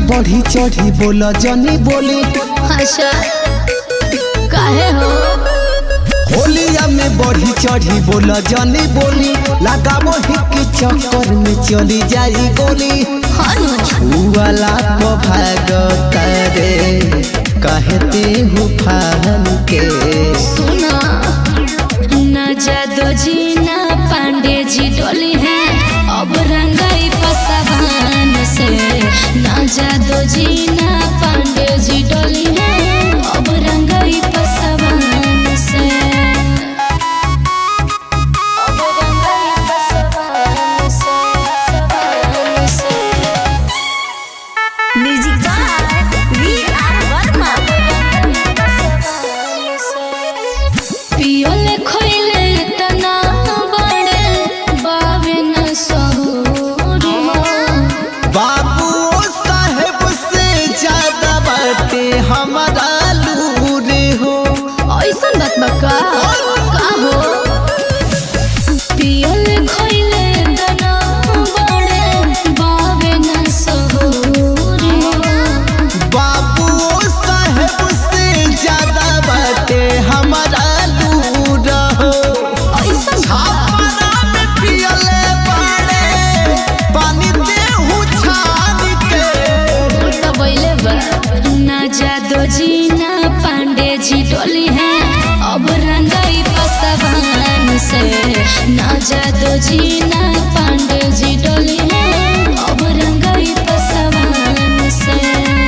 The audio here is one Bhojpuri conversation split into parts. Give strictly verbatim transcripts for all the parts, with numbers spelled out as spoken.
बढ़ी चढ़ी बोला जनी बोली। अच्छा काहे हो होलिया में बढ़ी चढ़ी बोला जनी बोली। लगाबो हिक चक्कर में चली जाई गोली। छुआला को भाग करे कहते हो फान के। सुना ना जादो जी ना पांडे जी डोली है अब रंगाई पसवान से। ना जादो जी ना पांडे जी डोली है अब रंगाई पसवान से। अब रंगाई पसवान से, पसवान से। Music by V R Verma. पियोले खोइले तना बड़े बावे न सहुरी हो। बाबू साहेब से ज्यादा बाटे हमारा लूरे हो। ऐसन बात बका का हो पियोले खोइले तना बड़े बावे न सहुरी हो। बाबू साहेब से ज्यादा बाटे हमारा लूर हो। ऐसन छापरा में पियले बाड़े पानी देहु छान के। तो बोले बा ना जादो जी ना पांडे जी डोली है अब रंगाई पसवान से। ना जादो जी ना पांडे जी डोली है अब रंगाई पसवान से।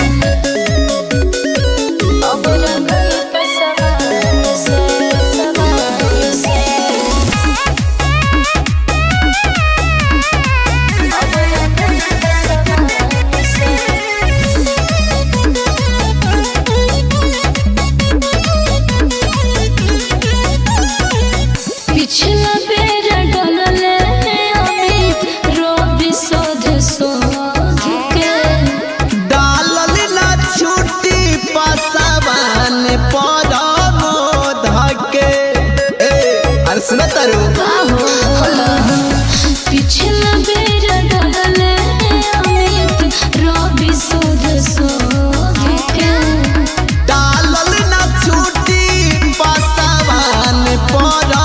अब रंगाई पसवान से, पसवान से। अब रंगाई पसवान से। पिछला बेर डलले अमित रोबी सोध सोध के। डालल ना छुट्टी पसवान पर मोध के। ए अरे सुन तारू पिछला बेर डलले अमित रोबी सोध सोध के। डालल ना छुट्टी पसवान पर